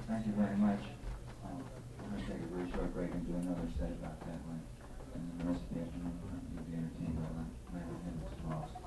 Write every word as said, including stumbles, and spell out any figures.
Thank you very much. Um, we're going to take a very short break and do another set about that one. And then the rest of the afternoon, you'll be entertained by Leonard Hendrix tomorrow.